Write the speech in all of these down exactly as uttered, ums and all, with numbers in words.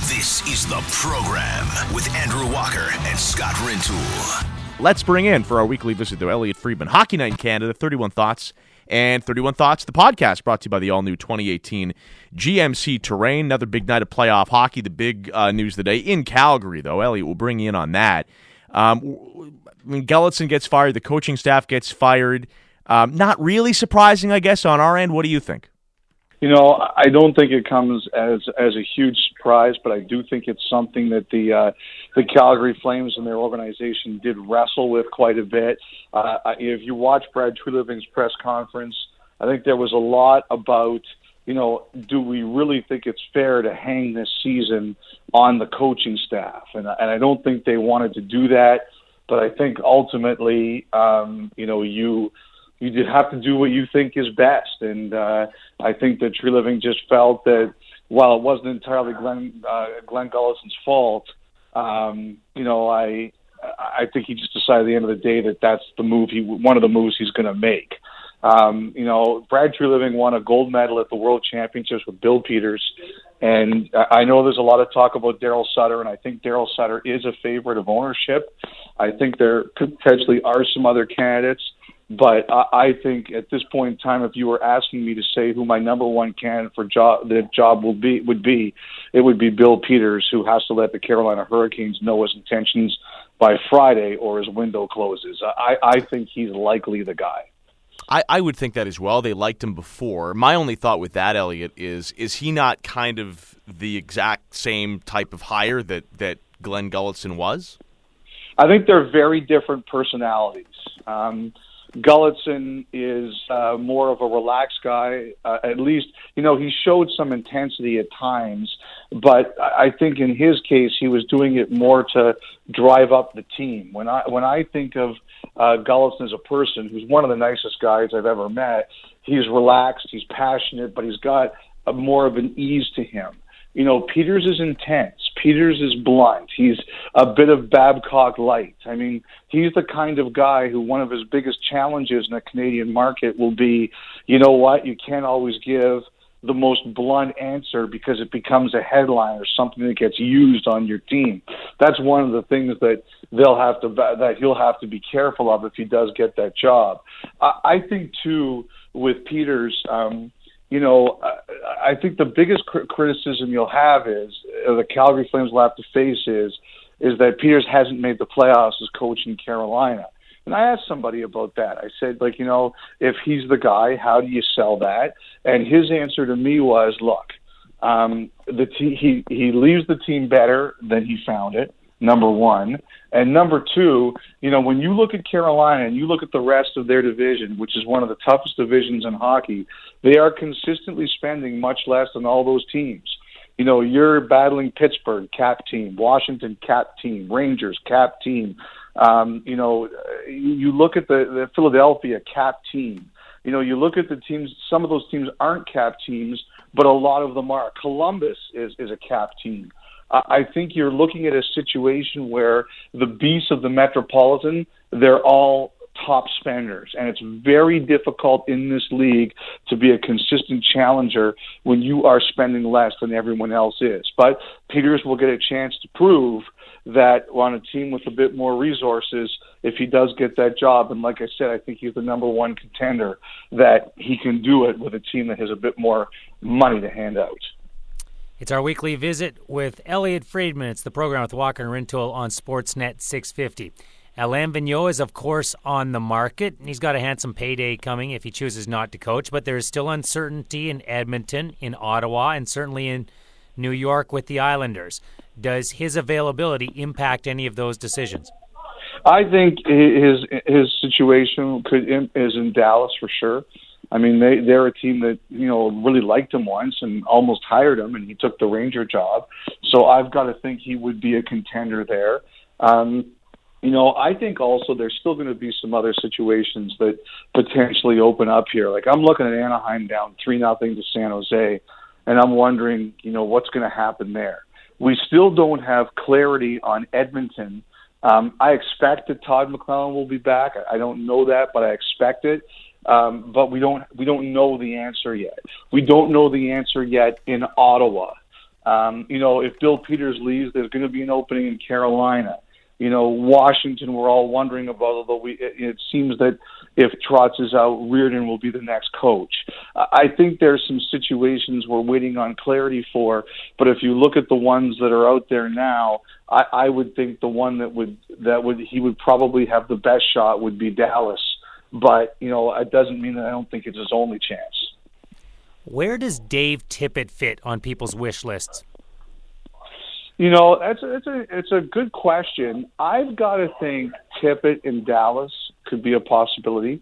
This is The Program with Andrew Walker and Scott Rintoul. Let's bring in, for our weekly visit to Elliot Friedman, Hockey Night in Canada, thirty-one Thoughts, and thirty-one Thoughts, the podcast, brought to you by the all-new twenty eighteen G M C Terrain. Another big night of playoff hockey. The big uh, news today in Calgary, though. Elliot will bring you in on that. Um, I mean, Gulutzan gets fired. The coaching staff gets fired. Um, not really surprising, I guess, on our end. What do you think? You know, I don't think it comes as as a huge surprise, but I do think it's something that the uh, the Calgary Flames and their organization did wrestle with quite a bit. Uh, if you watch Brad Treliving's press conference, I think there was a lot about, you know, do we really think it's fair to hang this season on the coaching staff? And, and I don't think they wanted to do that, but I think ultimately, um, you know, you you just have to do what you think is best. And uh, I think that Treliving just felt that while it wasn't entirely Glenn, uh, Glenn Gulutzan's fault, um, you know, I I think he just decided at the end of the day that that's the move he one of the moves he's going to make. Um, you know, Brad Treliving won a gold medal at the World Championships with Bill Peters, and I know there's a lot of talk about Daryl Sutter, and I think Daryl Sutter is a favorite of ownership. I think there potentially are some other candidates, but I, I think at this point in time, if you were asking me to say who my number one candidate for job the job will be would be, it would be Bill Peters, who has to let the Carolina Hurricanes know his intentions by Friday or his window closes. I, I think he's likely the guy. I, I would think that as well. They liked him before. My only thought with that, Elliot, is is he not kind of the exact same type of hire that, that Glenn Gulutzan was? I think they're very different personalities. Um, Gulutzan is uh, more of a relaxed guy. Uh, at least, you know, he showed some intensity at times, but I think in his case, he was doing it more to drive up the team. When I when I think of uh, Gulutzan as a person, who's one of the nicest guys I've ever met, he's relaxed, he's passionate, but he's got a, more of an ease to him. You know, Peters is intense. Peters is blunt. He's a bit of Babcock light. I mean, he's the kind of guy who one of his biggest challenges in the Canadian market will be, you know what, you can't always give the most blunt answer because it becomes a headline or something that gets used on your team. That's one of the things that they'll have to, that he'll have to be careful of if he does get that job. I, I think, too, with Peters, um, you know, I think the biggest criticism you'll have is, or the Calgary Flames will have to face is, is that Peters hasn't made the playoffs as coach in Carolina. And I asked somebody about that. I said, like, you know, if he's the guy, how do you sell that? And his answer to me was, look, um, the te- he, he leaves the team better than he found it, number one. And number two, you know, when you look at Carolina and you look at the rest of their division, which is one of the toughest divisions in hockey, they are consistently spending much less than all those teams. You know, you're battling Pittsburgh, cap team, Washington, cap team, Rangers, cap team. Um, you know, you look at the, the Philadelphia, cap team. You know, you look at the teams, some of those teams aren't cap teams, but a lot of them are. Columbus is, is a cap team. I think you're looking at a situation where the beasts of the Metropolitan, they're all top spenders. And it's very difficult in this league to be a consistent challenger when you are spending less than everyone else is. But Peters will get a chance to prove that on a team with a bit more resources, if he does get that job, and like I said, I think he's the number one contender, that he can do it with a team that has a bit more money to hand out. It's our weekly visit with Elliot Friedman. It's the program with Walker and Rintoul on Sportsnet six fifty. Alain Vigneault is, of course, on the market, and he's got a handsome payday coming if he chooses not to coach, but there is still uncertainty in Edmonton, in Ottawa, and certainly in New York with the Islanders. Does his availability impact any of those decisions? I think his his situation could is in Dallas for sure. I mean, they, they're a team that, you know, really liked him once and almost hired him, and he took the Ranger job. So I've got to think he would be a contender there. Um, you know, I think also there's still going to be some other situations that potentially open up here. Like, I'm looking at Anaheim down three nothing to San Jose, and I'm wondering, you know, what's going to happen there. We still don't have clarity on Edmonton. Um, I expect that Todd McLellan will be back. I don't know that, but I expect it. Um, but we don't we don't know the answer yet. We don't know the answer yet in Ottawa. Um, you know, if Bill Peters leaves, there's going to be an opening in Carolina. You know, Washington, we're all wondering about, although we, it, it seems that if Trotz is out, Reardon will be the next coach. I think there's some situations we're waiting on clarity for, but if you look at the ones that are out there now, I, I would think the one that would that would he would probably have the best shot would be Dallas. But, you know, it doesn't mean that I don't think it's his only chance. Where does Dave Tippett fit on people's wish lists? You know, that's a, it's a it's a good question. I've got to think Tippett in Dallas could be a possibility.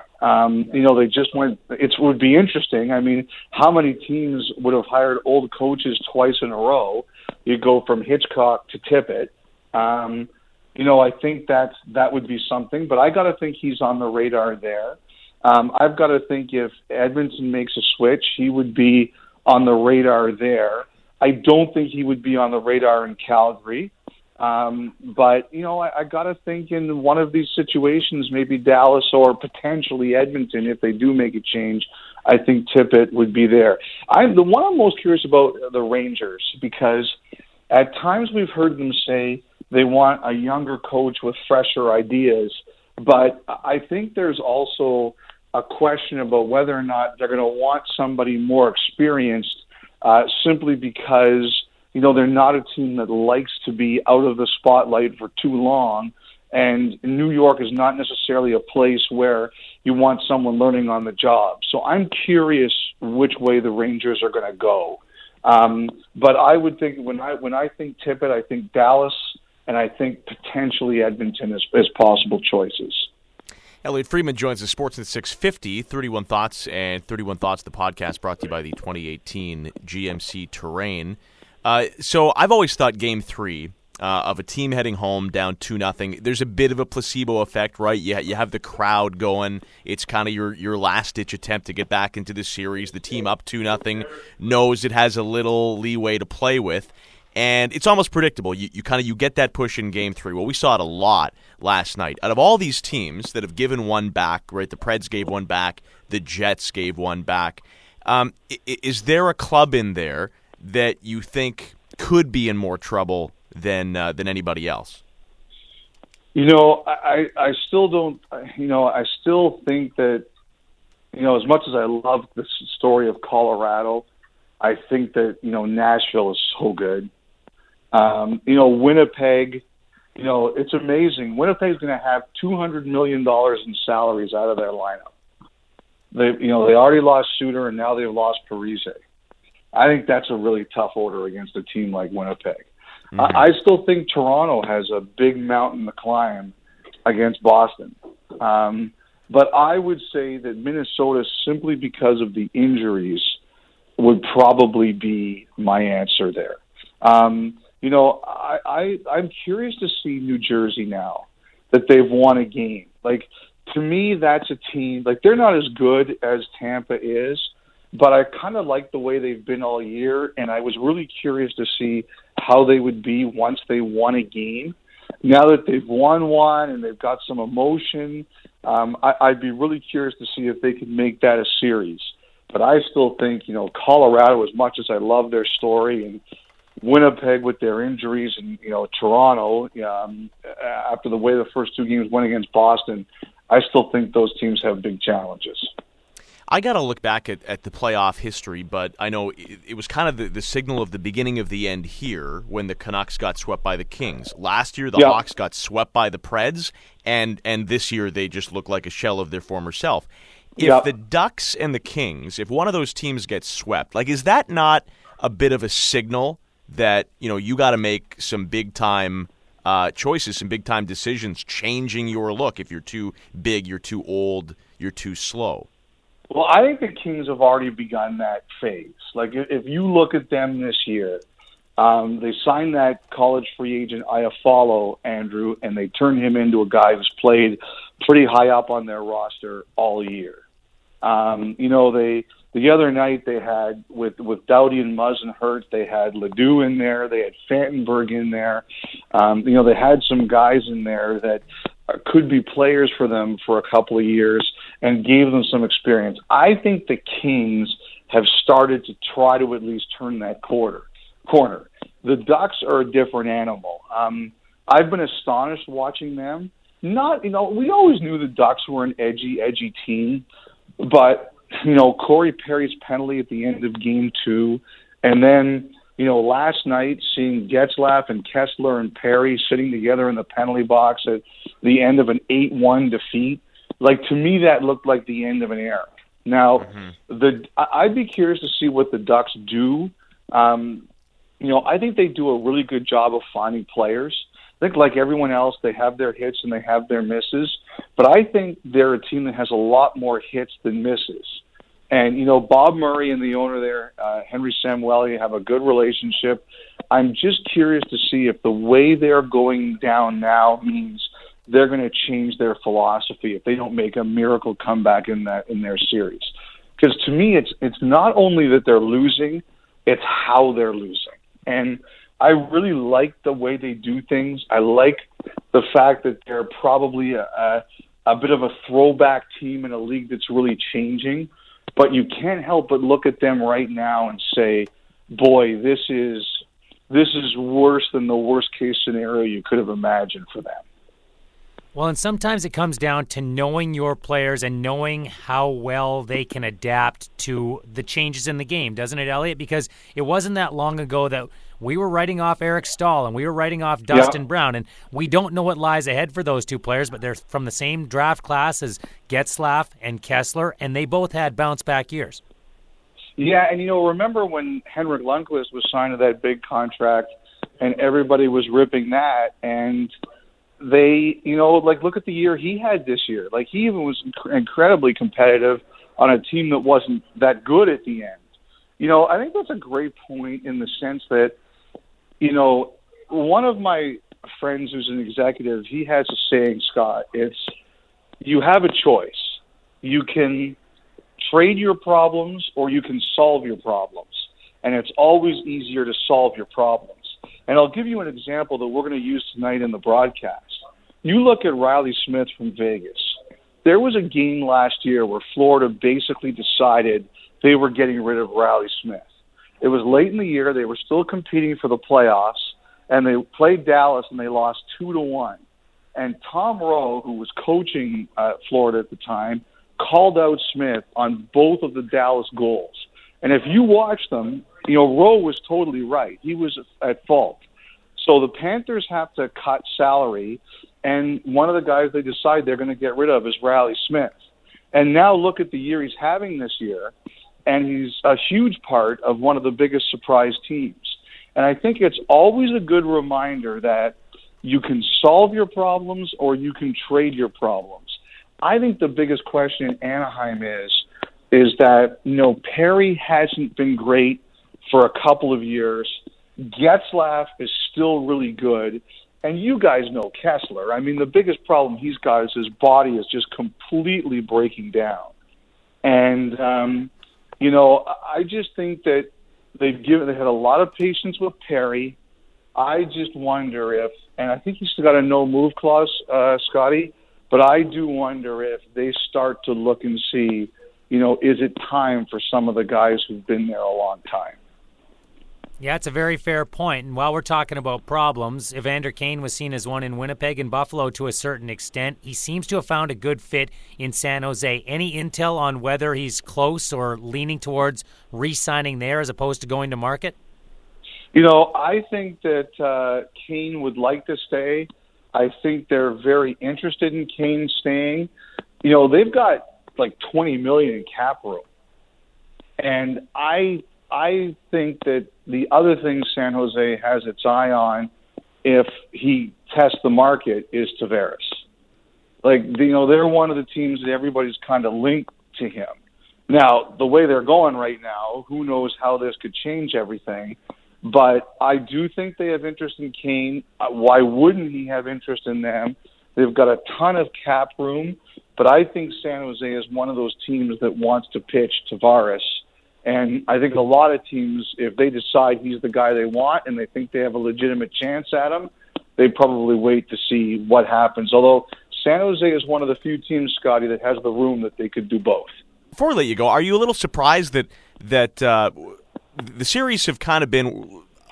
Um, you know, they just went. It would be interesting. I mean, how many teams would have hired old coaches twice in a row? You go from Hitchcock to Tippett. Um, you know, I think that that would be something. But I got to think he's on the radar there. Um, I've got to think if Edmonton makes a switch, he would be on the radar there. I don't think he would be on the radar in Calgary. Um, but, you know, I, I got to think in one of these situations, maybe Dallas or potentially Edmonton, if they do make a change, I think Tippett would be there. I'm the one I'm most curious about the Rangers, because at times we've heard them say they want a younger coach with fresher ideas. But I think there's also a question about whether or not they're going to want somebody more experienced, Uh, simply because, you know, they're not a team that likes to be out of the spotlight for too long. And New York is not necessarily a place where you want someone learning on the job. So I'm curious which way the Rangers are going to go. Um, but I would think when I when I think Tippett, I think Dallas, and I think potentially Edmonton as, as possible choices. Elliotte Friedman joins us, Sportsnet six fifty, thirty-one Thoughts, and thirty-one Thoughts, the podcast brought to you by the twenty eighteen G M C Terrain. Uh, so I've always thought Game three uh, of a team heading home down two nothing, there's a bit of a placebo effect, right? You, you have the crowd going. It's kind of your, your last-ditch attempt to get back into the series. The team up two nothing knows it has a little leeway to play with. And it's almost predictable. You, you kind of you get that push in Game Three. Well, we saw it a lot last night. Out of all these teams that have given one back, right? The Preds gave one back. The Jets gave one back. Um, is there a club in there that you think could be in more trouble than uh, than anybody else? You know, I I still don't. You know, I still think that, you know, as much as I love the story of Colorado, I think that, you know, Nashville is so good. Um, you know, Winnipeg, you know, it's amazing. Winnipeg's going to have two hundred million dollars in salaries out of their lineup. They, you know, they already lost Suter, and now they've lost Parise. I think that's a really tough order against a team like Winnipeg. Mm-hmm. I, I still think Toronto has a big mountain to climb against Boston. Um, but I would say that Minnesota, simply because of the injuries, would probably be my answer there. Um, You know, I, I, I'm curious to see New Jersey now that they've won a game. Like, to me, that's a team, like, they're not as good as Tampa is, but I kind of like the way they've been all year, and I was really curious to see how they would be once they won a game. Now that they've won one and they've got some emotion, um, I, I'd be really curious to see if they could make that a series. But I still think, you know, Colorado, as much as I love their story, and Winnipeg with their injuries, and, you know, Toronto, um, after the way the first two games went against Boston, I still think those teams have big challenges. I got to look back at, at the playoff history, but I know it, it was kind of the, the signal of the beginning of the end here when the Canucks got swept by the Kings. Last year, the yep. Hawks got swept by the Preds, and, and this year they just look like a shell of their former self. If yep. the Ducks and the Kings, if one of those teams gets swept, like, is that not a bit of a signal that, you know, you got to make some big-time uh, choices, some big-time decisions, changing your look? If you're too big, you're too old, you're too slow. Well, I think the Kings have already begun that phase. Like, if you look at them this year, um, they signed that college free agent Iafallo, Andrew, and they turned him into a guy who's played pretty high up on their roster all year. Um, you know, they the other night they had, with, with Doughty and Muzzin hurt, they had Ledoux in there, they had Fantenberg in there. Um, you know, they had some guys in there that could be players for them for a couple of years and gave them some experience. I think the Kings have started to try to at least turn that quarter corner. The Ducks are a different animal. Um, I've been astonished watching them. Not, you know, we always knew the Ducks were an edgy, edgy team, but, you know, Corey Perry's penalty at the end of game two, and then, you know, last night seeing Getzlaf and Kessler and Perry sitting together in the penalty box at the end of an eight one defeat, like, to me that looked like the end of an era. Now, mm-hmm. the I'd be curious to see what the Ducks do. Um, you know, I think they do a really good job of finding players. I think like everyone else, they have their hits and they have their misses. But I think they're a team that has a lot more hits than misses. And, you know, Bob Murray and the owner there, uh, Henry Samueli, have a good relationship. I'm just curious to see if the way they're going down now means they're going to change their philosophy if they don't make a miracle comeback in that in their series. Because to me, it's it's not only that they're losing, it's how they're losing. And I really like the way they do things. I like the fact that they're probably a, a, a bit of a throwback team in a league that's really changing. But you can't help but look at them right now and say, boy, this is this is worse than the worst case scenario you could have imagined for them. Well, and sometimes it comes down to knowing your players and knowing how well they can adapt to the changes in the game, doesn't it, Elliot? Because it wasn't that long ago that we were writing off Eric Stahl and we were writing off Dustin yeah. Brown, and we don't know what lies ahead for those two players, but they're from the same draft class as Getzlaf and Kessler, and they both had bounce-back years. Yeah, and, you know, remember when Henrik Lundqvist was signed to that big contract and everybody was ripping that, and they, you know, like, look at the year he had this year. Like, he even was inc- incredibly competitive on a team that wasn't that good at the end. You know, I think that's a great point in the sense that, you know, one of my friends who's an executive, he has a saying, Scott, it's, you have a choice. You can trade your problems or you can solve your problems. And it's always easier to solve your problems. And I'll give you an example that we're going to use tonight in the broadcast. You look at Riley Smith from Vegas. There was a game last year where Florida basically decided they were getting rid of Riley Smith. It was late in the year. They were still competing for the playoffs, and they played Dallas, and they lost two to one. And Tom Rowe, who was coaching uh, Florida at the time, called out Smith on both of the Dallas goals. And if you watch them, you know, Rowe was totally right. He was at fault. So the Panthers have to cut salary, and one of the guys they decide they're going to get rid of is Riley Smith. And now look at the year he's having this year, and he's a huge part of one of the biggest surprise teams. And I think it's always a good reminder that you can solve your problems or you can trade your problems. I think the biggest question in Anaheim is, is that, you know, Perry hasn't been great for a couple of years. Getzlaf is still really good. And you guys know Kessler. I mean, the biggest problem he's got is his body is just completely breaking down. And, um, you know, I just think that they've given, they had a lot of patience with Perry. I just wonder if, and I think he's still got a no-move clause, uh, Scotty, but I do wonder if they start to look and see, you know, is it time for some of the guys who've been there a long time? Yeah, it's a very fair point. And while we're talking about problems, Evander Kane was seen as one in Winnipeg and Buffalo to a certain extent. He seems to have found a good fit in San Jose. Any intel on whether he's close or leaning towards re-signing there as opposed to going to market? You know, I think that uh, Kane would like to stay. I think they're very interested in Kane staying. You know, they've got like twenty million dollars in cap room. And I I think that the other thing San Jose has its eye on, if he tests the market, is Tavares. Like, you know, they're one of the teams that everybody's kind of linked to him. Now, the way they're going right now, who knows how this could change everything. But I do think they have interest in Kane. Why wouldn't he have interest in them? They've got a ton of cap room. But I think San Jose is one of those teams that wants to pitch Tavares. And I think a lot of teams, if they decide he's the guy they want and they think they have a legitimate chance at him, they probably wait to see what happens. Although San Jose is one of the few teams, Scotty, that has the room that they could do both. Before we let you go, are you a little surprised that that uh, the series have kind of been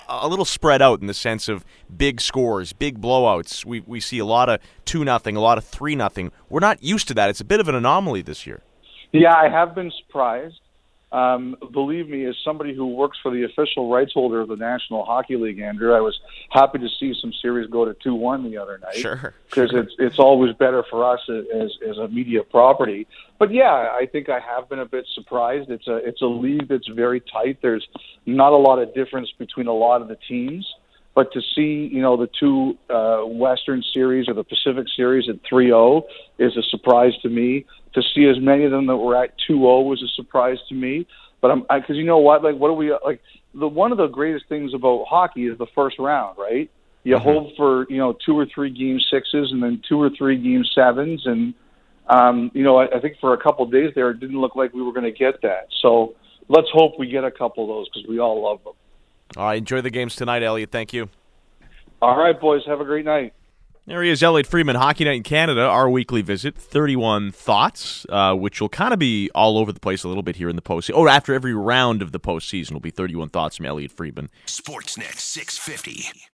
a little spread out in the sense of big scores, big blowouts. We we see a lot of two nothing, a lot of three nothing. We're not used to that. It's a bit of an anomaly this year. Yeah, I have been surprised. Um, believe me, as somebody who works for the official rights holder of the National Hockey League, Andrew, I was happy to see some series go to two one the other night. Sure. Because sure. it's it's always better for us as as a media property. But yeah, I think I have been a bit surprised. It's a it's a league that's very tight. There's not a lot of difference between a lot of the teams. But to see, you know, the two uh, Western series or the Pacific series at three oh is a surprise to me. To see as many of them that were at two oh was a surprise to me. But I'm because you know what, like, what do we like? The one of the greatest things about hockey is the first round, right? You mm-hmm. hold for you know two or three game sixes and then two or three game sevens, and um, you know I, I think for a couple of days there it didn't look like we were going to get that. So let's hope we get a couple of those because we all love them. All right, enjoy the games tonight, Elliot. Thank you. All right, boys. Have a great night. There he is, Elliot Friedman, Hockey Night in Canada, our weekly visit, thirty-one Thoughts, uh, which will kind of be all over the place a little bit here in the postseason. Oh, after every round of the postseason will be thirty-one Thoughts from Elliot Friedman. Sportsnet six fifty.